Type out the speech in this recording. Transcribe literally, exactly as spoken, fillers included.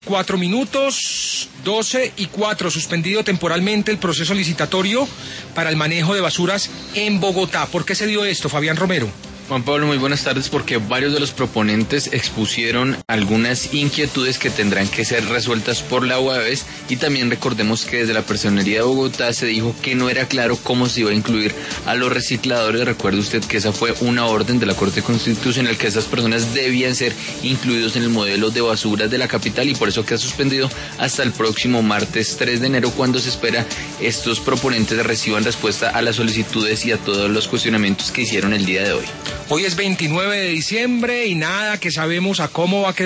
Cuatro minutos, doce y cuatro, suspendido temporalmente el proceso licitatorio para el manejo de basuras en Bogotá. ¿Por qué se dio esto, Fabián Romero? Juan Pablo, muy buenas tardes, porque varios de los proponentes expusieron algunas inquietudes que tendrán que ser resueltas por la UAVES, y también recordemos que desde la Personería de Bogotá se dijo que no era claro cómo se iba a incluir a los recicladores. Recuerde usted que esa fue una orden de la Corte Constitucional, que esas personas debían ser incluidos en el modelo de basuras de la capital, y por eso queda suspendido hasta el próximo martes tres de enero, cuando se espera estos proponentes reciban respuesta a las solicitudes y a todos los cuestionamientos que hicieron el día de hoy. Hoy es veintinueve de diciembre y nada que sabemos a cómo va a quedar